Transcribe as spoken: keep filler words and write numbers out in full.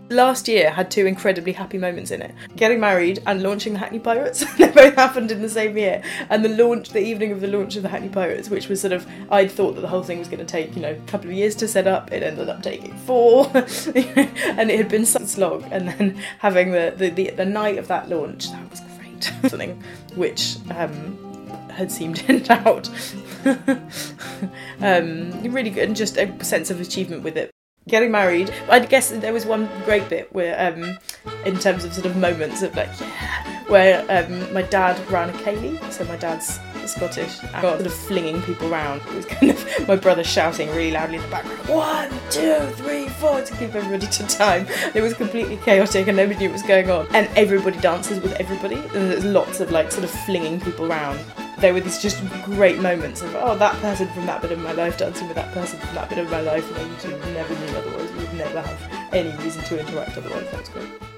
Last year had two incredibly happy moments in it. Getting married and launching the Hackney Pirates. They both happened in the same year. And the launch, the evening of the launch of the Hackney Pirates, which was sort of, I'd thought that the whole thing was going to take, you know, a couple of years to set up. It ended up taking four. And it had been such a slog. And then having the, the, the, the night of that launch, that was great. Something which um, had seemed in doubt. um, really good, and just a sense of achievement with it. Getting married, I guess there was one great bit where, um, in terms of sort of moments of like, yeah, where um, my dad ran a ceilidh, so my dad's Scottish, and got sort of flinging people around. It was kind of my brother shouting really loudly in the background, one, two, three, four, to keep everybody to time. It was completely chaotic and nobody knew what was going on. And everybody dances with everybody, and there's lots of like sort of flinging people around. There were these just great moments of, oh, that person from that bit of my life dancing with that person from that bit of my life, and you two never knew otherwise, you would never have any reason to interact otherwise. That was great.